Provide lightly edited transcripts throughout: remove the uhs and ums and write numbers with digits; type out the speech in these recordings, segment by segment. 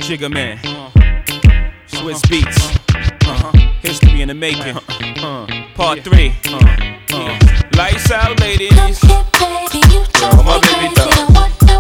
Jigga Man, Swiss Beats, history in the making, part 3, lights out, ladies. All my baby doll.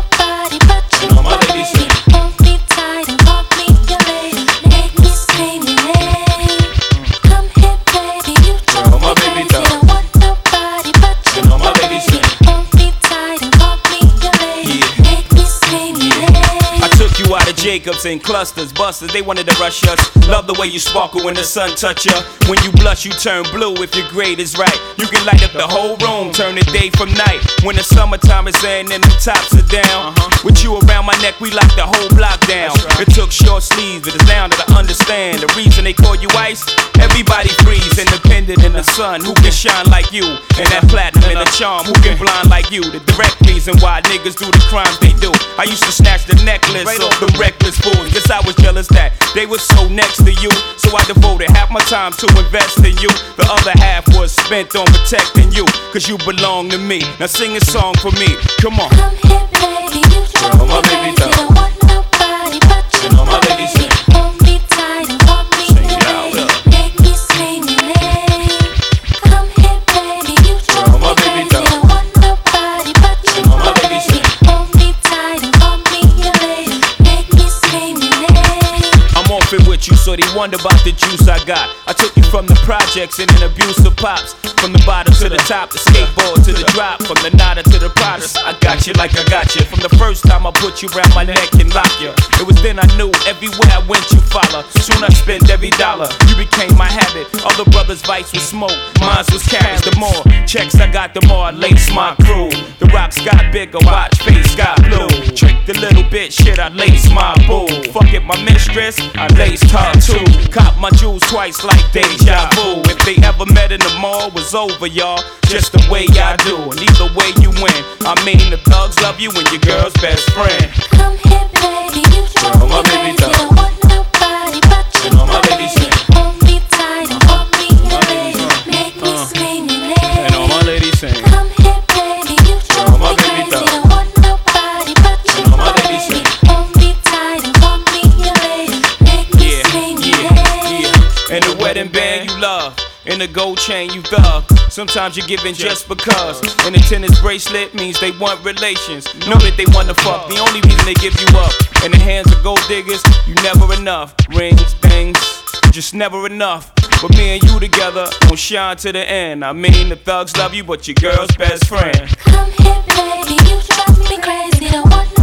And all my ladies sing. Hold me tight and call me your lady. Make me scream your name. Come here, baby, you All my baby doll. don't want nobody but you. And all my ladies sing. Hold me tight and call me your lady. Yeah. Make me scream your name. I took you out of Jacobs and clusters, busters, they wanted to rush us. Love the way you sparkle when the sun touch ya. When you blush, you turn blue if your grade is right. You can light up the whole room, turn the day from night. When the summertime is in and the tops are down, with you around my neck, we lock the whole block down. It took short sleeves, but it's now that I understand the reason they call you ice. Everybody freeze, independent in the sun. Who can shine like you? And that platinum and the charm, who can blind like you? The direct reason why niggas do the crimes they do. I used to snatch the necklace off the reckless fools. Guess I was jealous that they were so next to you. So I devoted half my time to invest in you. The other half was spent on protecting you, cause you belong to me. Now sing a song for me, come on. Come here, baby, you All my baby doll. don't want nobody but you. And all my ladies sing. Hold me tight and call me Sing your it out, lady. look. Make me scream your name. Come here, baby, you All my baby doll. don't want nobody but you. And all my ladies sing. Hold me tight and call me your lady. Make me scream your name. I'm off it with you, so they wonder about the juice I got. I took you from the projects and an abusive pops. From the bottom to the top, the skateboard to the drop. From the nada to the Pradas, I got you like I got you. From the first time I put you around my neck and lock you, it was then I knew everywhere I went you follow. Soon I spent every dollar, you became my habit. Other brothers' vice was smoke, mine was carrots. The more checks I got, the more I lace my crew. The rocks got bigger, watch face got blue. Trick the little bitch, shit, I lace my boo. Fuck it, my mistress, I laced her too. Cop my jewels twice like deja vu. If they ever met in the mall, was over, y'all. Just the way I do, and either way you win. I mean, the thugs love you and your girl's best friend. Come here, baby, you All my baby doll. don't want nobody but you. And all my ladies sing. Hold me tight and call me your lady. Make me scream your name. And all my ladies sing. Come here, baby, you All my baby doll. don't want nobody but you. And all my ladies sing. Hold me tight and call me your lady. Make me Yeah, scream your name. yeah. And the wedding band you love, and the gold chain you thug. Sometimes you're giving just because. And the tennis bracelet means they want relations. Know that they wanna fuck, the only reason they give you up. In the hands of gold diggers, you never enough. Rings, things, just never enough. But me and you together gon' shine to the end. I mean, the thugs love you, but your girl's best friend. Come here, baby, you drive me crazy. Don't want